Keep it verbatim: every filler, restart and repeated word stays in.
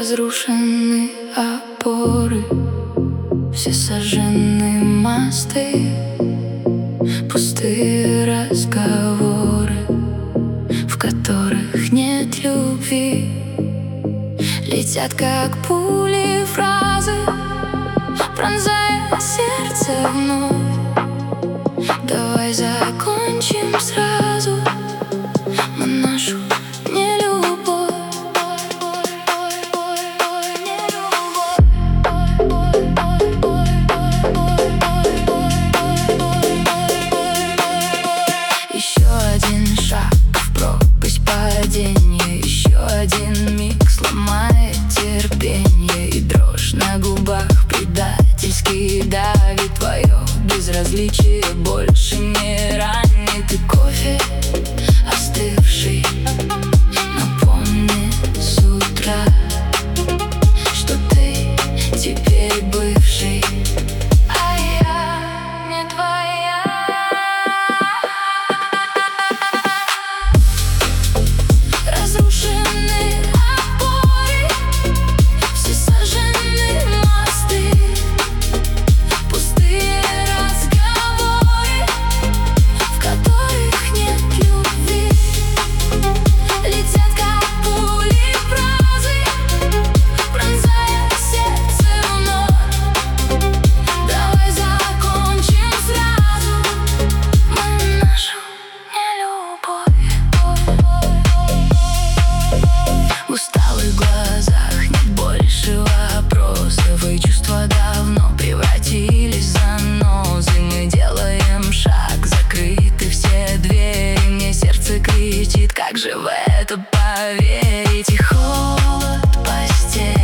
Разрушены опоры, все сожжены мосты, пустые разговоры, в которых нет любви. Летят как пули фразы, пронзая сердце вновь. Давай закончим сразу мы нашу нелюбовь. Еще один шаг в пропасть падения, еще один миг сломает терпение, и дрожь на губах предательски давит. Твое безразличие больше не ранит, и кофе остывший напомнит с утра, что ты теперь бывший, а я не твоя. Разрушены опоры, все сожжены мосты, пустые разговоры, в которых нет любви. Летят как пули фразы, пронзая сердце вновь. Давай закончим сразу мы нашу нелюбовь. В усталых глазах нет больше вопросов, и чувства давно превратились в занозы. Мы делаем шаг, закрыты все двери, мне сердце кричит, как же в это поверить. И холод постели